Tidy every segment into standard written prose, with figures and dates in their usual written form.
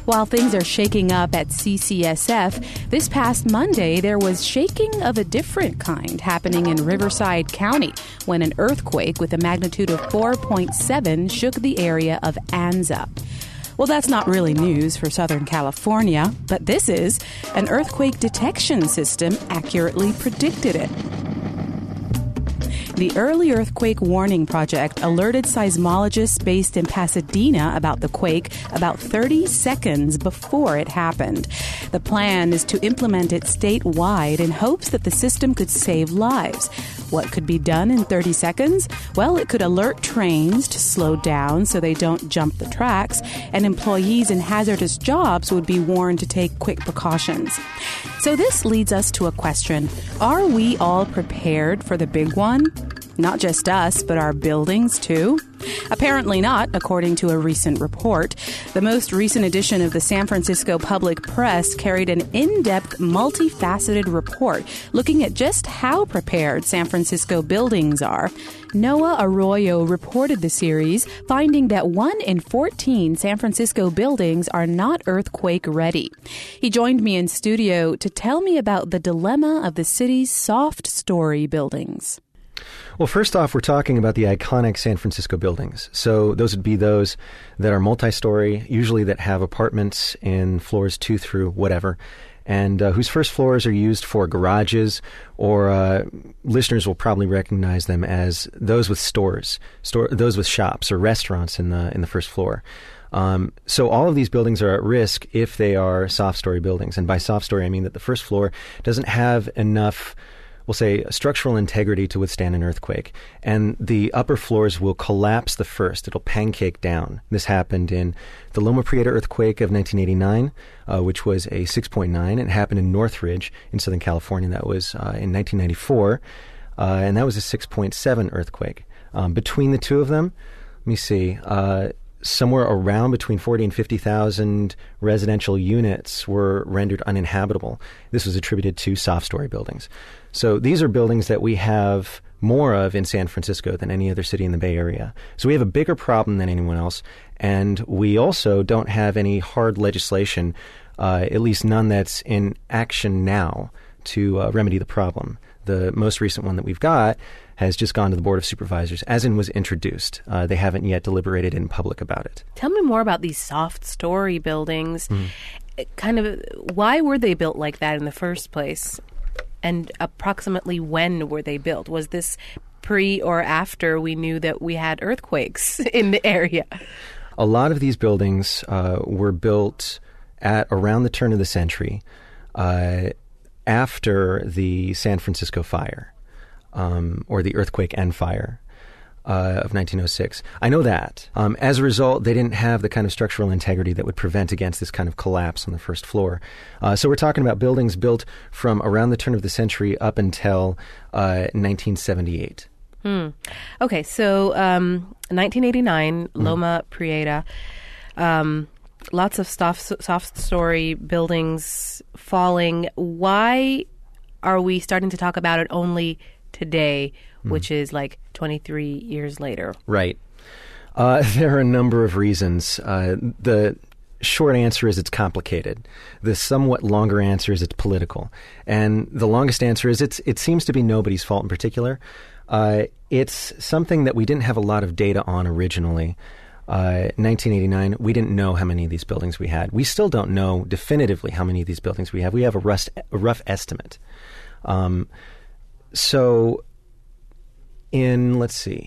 While things are shaking up at CCSF, this past Monday there was shaking of a different kind happening in Riverside County when an earthquake with a magnitude of 4.7 shook the area of Anza. Well, that's not really news for Southern California, but this is. An earthquake detection system accurately predicted it. The Early Earthquake Warning Project alerted seismologists based in Pasadena about the quake about 30 seconds before it happened. The plan is to implement it statewide in hopes that the system could save lives. What could be done in 30 seconds? Well, it could alert trains to slow down so they don't jump the tracks, and employees in hazardous jobs would be warned to take quick precautions. So this leads us to a question. Are we all prepared for the big one? Not just us, but our buildings, too? Apparently not, according to a recent report. The most recent edition of the San Francisco Public Press carried an in-depth, multifaceted report looking at just how prepared San Francisco buildings are. Noah Arroyo reported the series, finding that 1 in 14 San Francisco buildings are not earthquake ready. He joined me in studio to tell me about the dilemma of the city's soft story buildings. Well, first off, we're talking about the iconic San Francisco buildings. So those would be those that are multi-story, usually that have apartments in floors 2 through whatever, and whose first floors are used for garages, or listeners will probably recognize them as those with stores, those with shops or restaurants in the first floor. So all of these buildings are at risk if they are soft story buildings. And by soft story, I mean that the first floor doesn't have enough, we'll say, structural integrity to withstand an earthquake. And the upper floors will collapse the first. It'll pancake down. This happened in the Loma Prieta earthquake of 1989, which was a 6.9. It happened in Northridge in Southern California. That was in 1994. And that was a 6.7 earthquake. Between the two of them, let me see, somewhere around between 40 and 50,000 residential units were rendered uninhabitable. This was attributed to soft story buildings. So these are buildings that we have more of in San Francisco than any other city in the Bay Area. So we have a bigger problem than anyone else, and we also don't have any hard legislation, at least none that's in action now, to remedy the problem. The most recent one that we've got has just gone to the Board of Supervisors, as in was introduced. They haven't yet deliberated in public about it. Tell me more about these soft story buildings. Kind of, why were they built like that in the first place? And approximately when were they built? Was this pre or after we knew that we had earthquakes in the area? A lot of these buildings were built at around the turn of the century, after the San Francisco fire, or the earthquake and fire of 1906. I know that. As a result, they didn't have the kind of structural integrity that would prevent against this kind of collapse on the first floor. So we're talking about buildings built from around the turn of the century up until 1978. Okay, so 1989, Loma Prieta, lots of soft story buildings falling. Why are we starting to talk about it only today, which is like 23 years later? Right. There are a number of reasons. The short answer is it's complicated. The somewhat longer answer is it's political. And the longest answer is it seems to be nobody's fault in particular. It's something that we didn't have a lot of data on originally. 1989, we didn't know how many of these buildings we had. We still don't know definitively how many of these buildings we have. We have a rough estimate. So in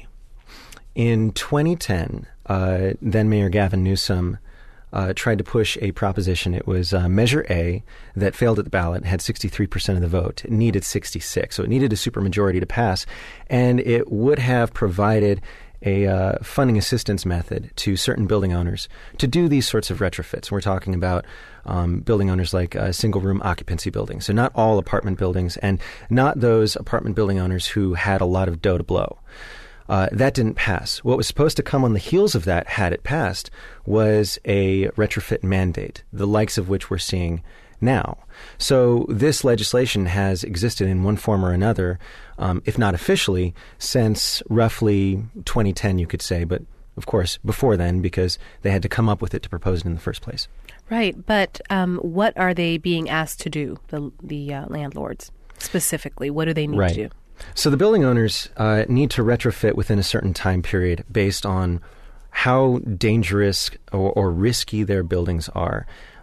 2010, then Mayor Gavin Newsom tried to push a proposition. It was Measure A that failed at the ballot, had 63% of the vote. It needed 66, so it needed a supermajority to pass, and it would have provided a funding assistance method to certain building owners to do these sorts of retrofits. We're talking about building owners like single-room occupancy buildings, so not all apartment buildings, and not those apartment building owners who had a lot of dough to blow. That didn't pass. What was supposed to come on the heels of that, had it passed, was a retrofit mandate, the likes of which we're seeing now. So this legislation has existed in one form or another, if not officially, since roughly 2010, you could say, but of course, before then because they had to come up with it to propose it in the first place. Right, but what are they being asked to do, the landlords, specifically? What do they need to do? So the building owners need to retrofit within a certain time period based on how dangerous or risky their buildings are.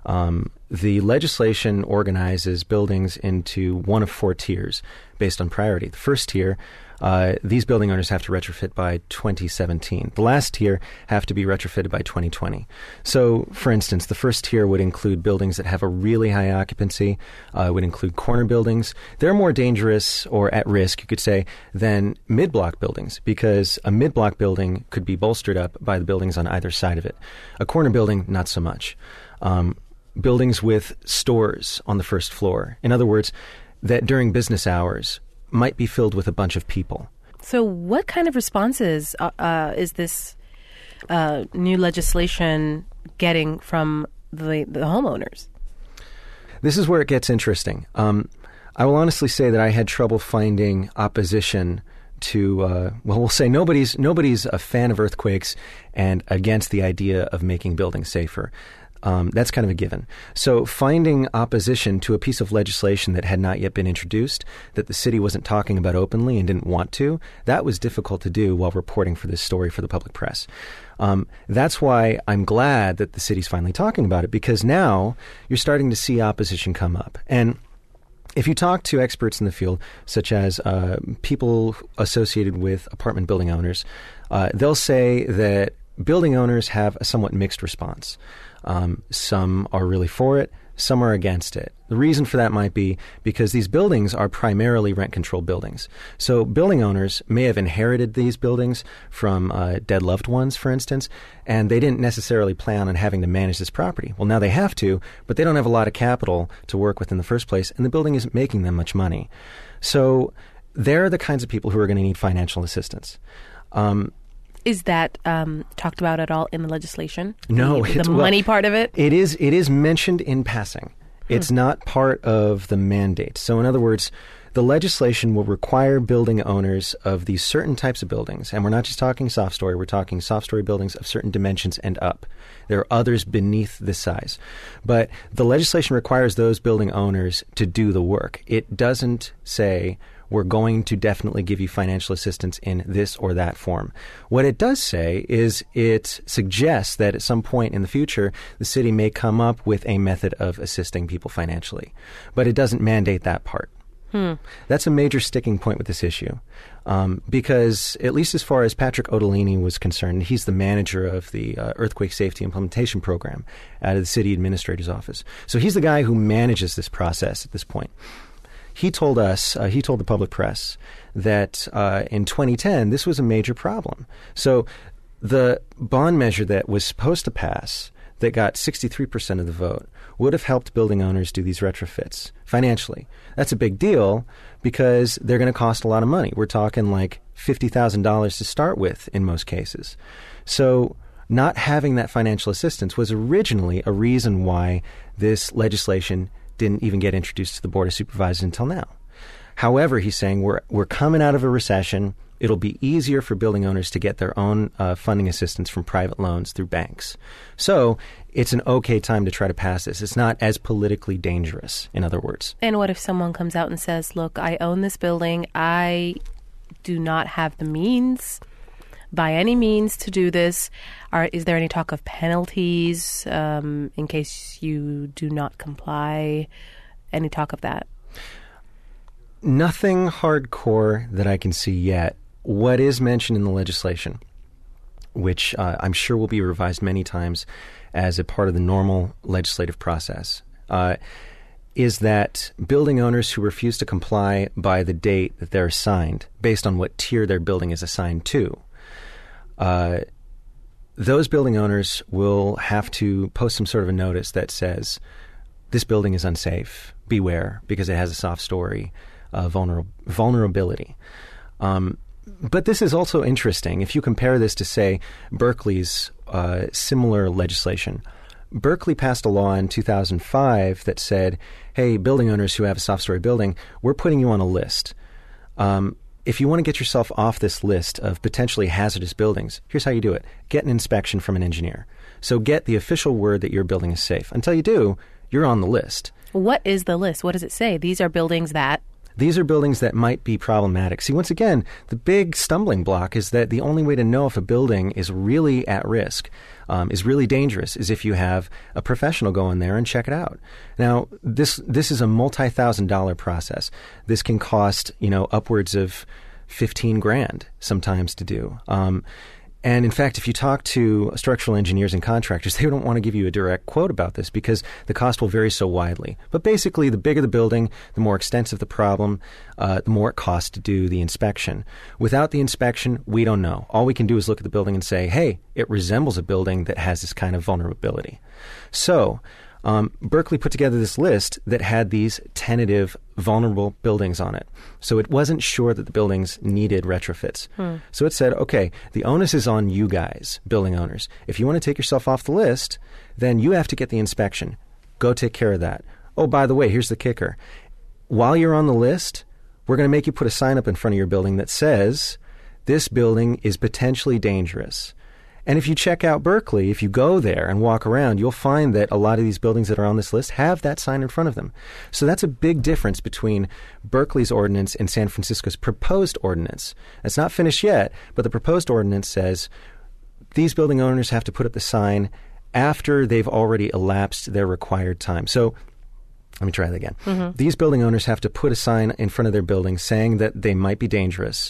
The legislation organizes buildings into one of 4 tiers based on priority. The first tier, these building owners have to retrofit by 2017. The last tier have to be retrofitted by 2020. So, for instance, the first tier would include buildings that have a really high occupancy, would include corner buildings. They're more dangerous or at risk, you could say, than mid-block buildings because a mid-block building could be bolstered up by the buildings on either side of it. A corner building, not so much. Buildings with stores on the first floor. In other words, that during business hours might be filled with a bunch of people. So what kind of responses is this new legislation getting from the homeowners? This is where it gets interesting. I will honestly say that I had trouble finding opposition to, we'll say nobody's a fan of earthquakes and against the idea of making buildings safer. That's kind of a given. So finding opposition to a piece of legislation that had not yet been introduced, that the city wasn't talking about openly and didn't want to, that was difficult to do while reporting for this story for the public press. That's why I'm glad that the city's finally talking about it, because now you're starting to see opposition come up. And if you talk to experts in the field, such as people associated with apartment building owners, they'll say that building owners have a somewhat mixed response. Some are really for it, some are against it. The reason for that might be because these buildings are primarily rent-controlled buildings. So building owners may have inherited these buildings from dead loved ones, for instance, and they didn't necessarily plan on having to manage this property. Well, now they have to, but they don't have a lot of capital to work with in the first place, and the building isn't making them much money. So they're the kinds of people who are going to need financial assistance. Is that talked about at all in the legislation? No. The money part of it? It is mentioned in passing. It's not part of the mandate. So in other words, the legislation will require building owners of these certain types of buildings, and we're not just talking soft story, we're talking soft story buildings of certain dimensions and up. There are others beneath this size. But the legislation requires those building owners to do the work. It doesn't say we're going to definitely give you financial assistance in this or that form. What it does say is it suggests that at some point in the future, the city may come up with a method of assisting people financially. But it doesn't mandate that part. That's a major sticking point with this issue. Because at least as far as Patrick Ottolini was concerned, he's the manager of the Earthquake Safety Implementation Program out of the city administrator's office. So he's the guy who manages this process at this point. He told us, he told the public press, that in 2010, this was a major problem. So the bond measure that was supposed to pass, that got 63% of the vote, would have helped building owners do these retrofits financially. That's a big deal because they're going to cost a lot of money. We're talking like $50,000 to start with in most cases. So not having that financial assistance was originally a reason why this legislation didn't even get introduced to the Board of Supervisors until now. However, he's saying we're coming out of a recession. It'll be easier for building owners to get their own funding assistance from private loans through banks. So it's an okay time to try to pass this. It's not as politically dangerous, in other words. And what if someone comes out and says, look, I own this building. I do not have the means by any means to do this. Is there any talk of penalties in case you do not comply? Any talk of that? Nothing hardcore that I can see yet. What is mentioned in the legislation, which I'm sure will be revised many times as a part of the normal legislative process, is that building owners who refuse to comply by the date that they're assigned, based on what tier their building is assigned to, those building owners will have to post some sort of a notice that says, this building is unsafe, beware, because it has a soft story vulnerability. But this is also interesting. If you compare this to, say, Berkeley's similar legislation, Berkeley passed a law in 2005 that said, hey, building owners who have a soft story building, we're putting you on a list. if you want to get yourself off this list of potentially hazardous buildings, here's how you do it. Get an inspection from an engineer. So get the official word that your building is safe. Until you do, you're on the list. What is the list? What does it say? These are buildings that... These are buildings that might be problematic. See, once again, the big stumbling block is that the only way to know if a building is really at risk, is really dangerous, is if you have a professional go in there and check it out. Now, this is a multi-$1,000 process. This can cost, upwards of $15,000 sometimes to do. And in fact, if you talk to structural engineers and contractors, they don't want to give you a direct quote about this because the cost will vary so widely. But basically, the bigger the building, the more extensive the problem, the more it costs to do the inspection. Without the inspection, we don't know. All we can do is look at the building and say, hey, it resembles a building that has this kind of vulnerability. So Berkeley put together this list that had these tentative vulnerable buildings on it. So it wasn't sure that the buildings needed retrofits. So it said, okay, the onus is on you guys, building owners. If you want to take yourself off the list, then you have to get the inspection. Go take care of that. Oh, by the way, here's the kicker. While you're on the list, we're going to make you put a sign up in front of your building that says, this building is potentially dangerous. And if you check out Berkeley, if you go there and walk around, you'll find that a lot of these buildings that are on this list have that sign in front of them. So that's a big difference between Berkeley's ordinance and San Francisco's proposed ordinance. It's not finished yet, but the proposed ordinance says these building owners have to put up the sign after they've already elapsed their required time. So let me try that again. These building owners have to put a sign in front of their building saying that they might be dangerous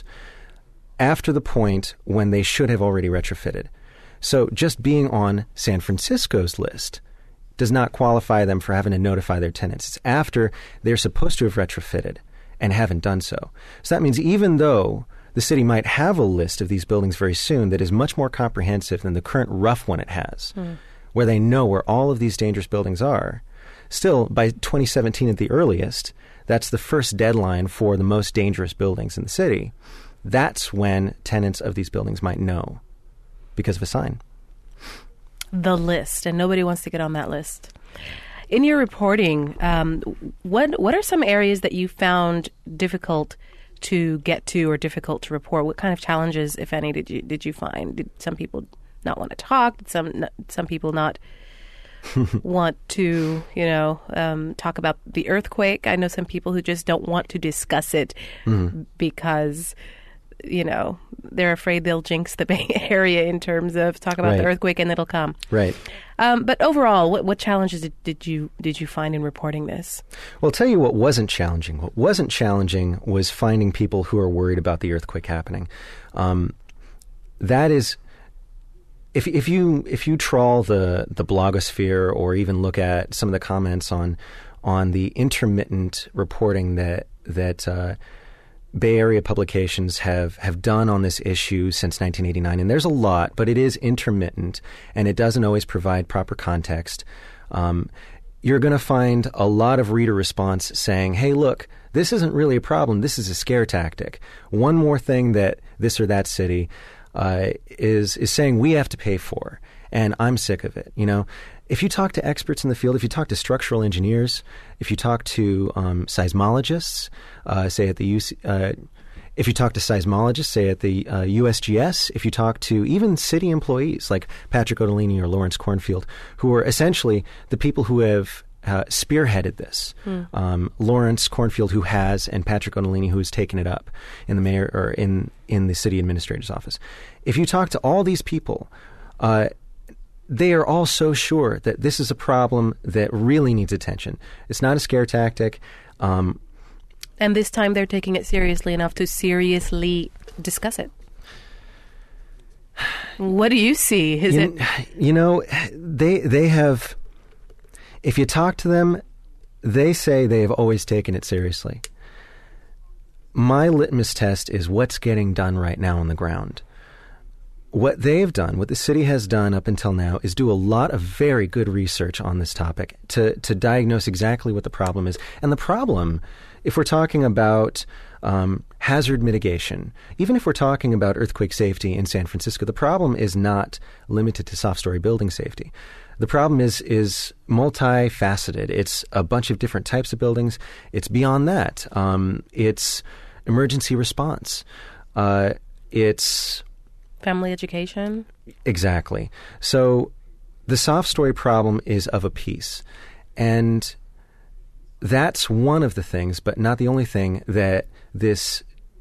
after the point when they should have already retrofitted. So just being on San Francisco's list does not qualify them for having to notify their tenants. It's after they're supposed to have retrofitted and haven't done so. So that means even though the city might have a list of these buildings very soon that is much more comprehensive than the current rough one it has, where they know where all of these dangerous buildings are, still, by 2017 at the earliest, that's the first deadline for the most dangerous buildings in the city. That's when tenants of these buildings might know because of a sign. The list, and nobody wants to get on that list. In your reporting, what are some areas that you found difficult to get to or difficult to report? What kind of challenges, if any, did you find? Did some people not want to talk? Did some people not want to, talk about the earthquake? I know some people who just don't want to discuss it because they're afraid they'll jinx the Bay Area in terms of talk about the earthquake and it'll come. Right. But overall, what challenges did you find in reporting this? Well, I'll tell you what wasn't challenging. What wasn't challenging was finding people who are worried about the earthquake happening. That is, if you trawl the blogosphere or even look at some of the comments on the intermittent reporting that Bay Area publications have done on this issue since 1989, and there's a lot, but it is intermittent, and it doesn't always provide proper context. You're going to find a lot of reader response saying, hey, look, this isn't really a problem. This is a scare tactic. One more thing that this or that city is saying we have to pay for, and I'm sick of it. If you talk to experts in the field, if you talk to structural engineers, if you talk to seismologists, say at the if you talk to seismologists, say at the USGS, if you talk to even city employees like Patrick Ottolini or Lawrence Cornfield, who are essentially the people who have spearheaded this. Lawrence Cornfield, who has, and Patrick Ottolini, who has taken it up in the mayor or in the city administrator's office. If you talk to all these people, they are all so sure that this is a problem that really needs attention. It's not a scare tactic. And this time they're taking it seriously enough to seriously discuss it. What do you see? They have, if you talk to them, they say they have always taken it seriously. My litmus test is what's getting done right now on the ground. What they've done, what the city has done up until now, is do a lot of very good research on this topic to diagnose exactly what the problem is. And the problem, if we're talking about hazard mitigation, even if we're talking about earthquake safety in San Francisco, the problem is not limited to soft-story building safety. The problem is multifaceted. It's a bunch of different types of buildings. It's beyond that. It's emergency response. It's family education. Exactly. So the soft story problem is of a piece. And that's one of the things, but not the only thing, that that's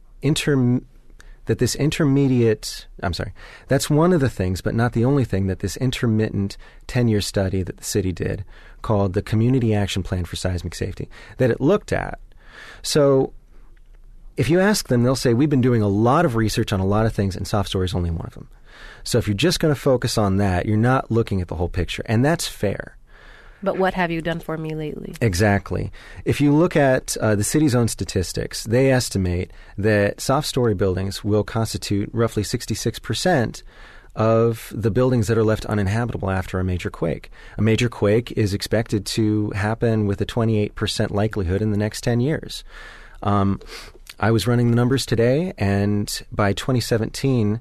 one of the things, but not the only thing, that this intermittent 10-year study that the city did, called the Community Action Plan for Seismic Safety, that it looked at. So if you ask them, they'll say, we've been doing a lot of research on a lot of things, and soft story is only one of them. So if you're just going to focus on that, you're not looking at the whole picture, and that's fair. But what have you done for me lately? Exactly. If you look at the city's own statistics, they estimate that soft story buildings will constitute roughly 66% of the buildings that are left uninhabitable after a major quake. A major quake is expected to happen with a 28% likelihood in the next 10 years. I was running the numbers today, and by 2017,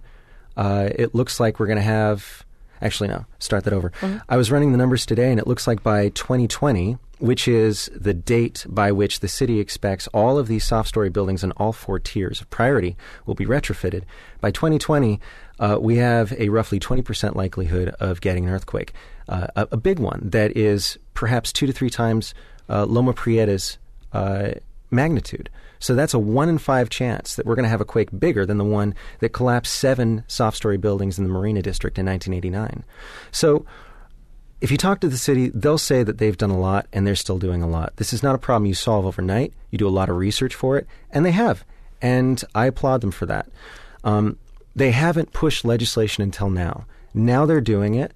it looks like we're going to have... Actually, no, start that over. Mm-hmm. I was running the numbers today, and it looks like by 2020, which is the date by which the city expects all of these soft story buildings in all 4 tiers of priority will be retrofitted. By 2020, we have a roughly 20% likelihood of getting an earthquake, a big one that is perhaps 2 to 3 times Loma Prieta's magnitude. So that's a 1 in 5 chance that we're going to have a quake bigger than the one that collapsed 7 soft-story buildings in the Marina District in 1989. So if you talk to the city, they'll say that they've done a lot, and they're still doing a lot. This is not a problem you solve overnight. You do a lot of research for it, and they have. And I applaud them for that. They haven't pushed legislation until now. Now they're doing it.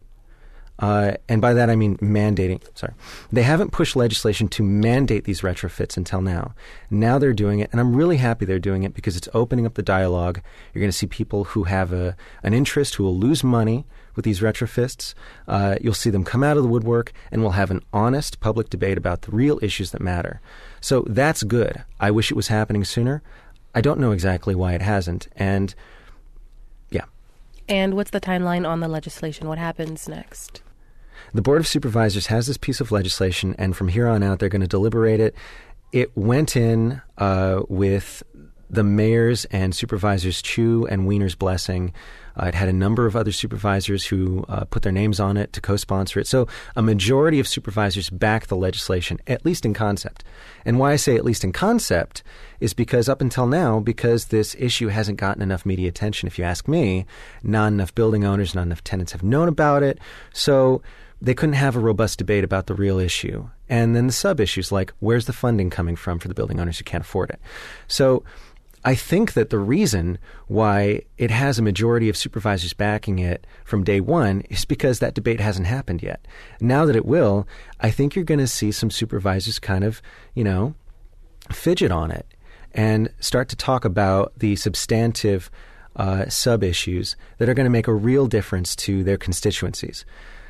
And by that I mean mandating. Sorry. They haven't pushed legislation to mandate these retrofits until now. Now they're doing it, and I'm really happy they're doing it because it's opening up the dialogue. You're going to see people who have an interest who will lose money with these retrofits. You'll see them come out of the woodwork, and we'll have an honest public debate about the real issues that matter. So that's good. I wish it was happening sooner. I don't know exactly why it hasn't, and yeah. And what's the timeline on the legislation? What happens next? The Board of Supervisors has this piece of legislation, and from here on out, they're going to deliberate it. It went in with the mayor's and supervisors Chu and Wiener's blessing. It had a number of other supervisors who put their names on it to co-sponsor it. So a majority of supervisors back the legislation, at least in concept. And why I say at least in concept is because up until now, because this issue hasn't gotten enough media attention, if you ask me, not enough building owners, not enough tenants have known about it. So they couldn't have a robust debate about the real issue. And then the sub-issues like, where's the funding coming from for the building owners who can't afford it? So I think that the reason why it has a majority of supervisors backing it from day one is because that debate hasn't happened yet. Now that it will, I think you're going to see some supervisors kind of, fidget on it and start to talk about the substantive sub-issues that are going to make a real difference to their constituencies.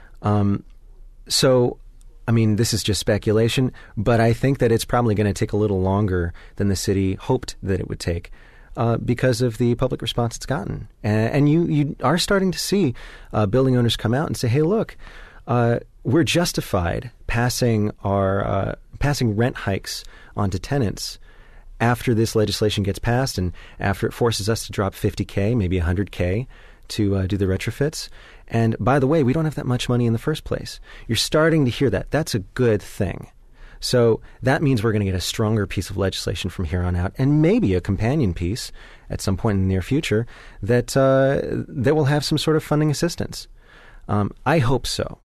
So, this is just speculation, but I think that it's probably going to take a little longer than the city hoped that it would take because of the public response it's gotten. And you are starting to see building owners come out and say, hey, look, we're justified passing rent hikes onto tenants after this legislation gets passed and after it forces us to drop $50K, maybe $100K to do the retrofits. And by the way, we don't have that much money in the first place. You're starting to hear that. That's a good thing. So that means we're going to get a stronger piece of legislation from here on out, and maybe a companion piece at some point in the near future that will have some sort of funding assistance. I hope so.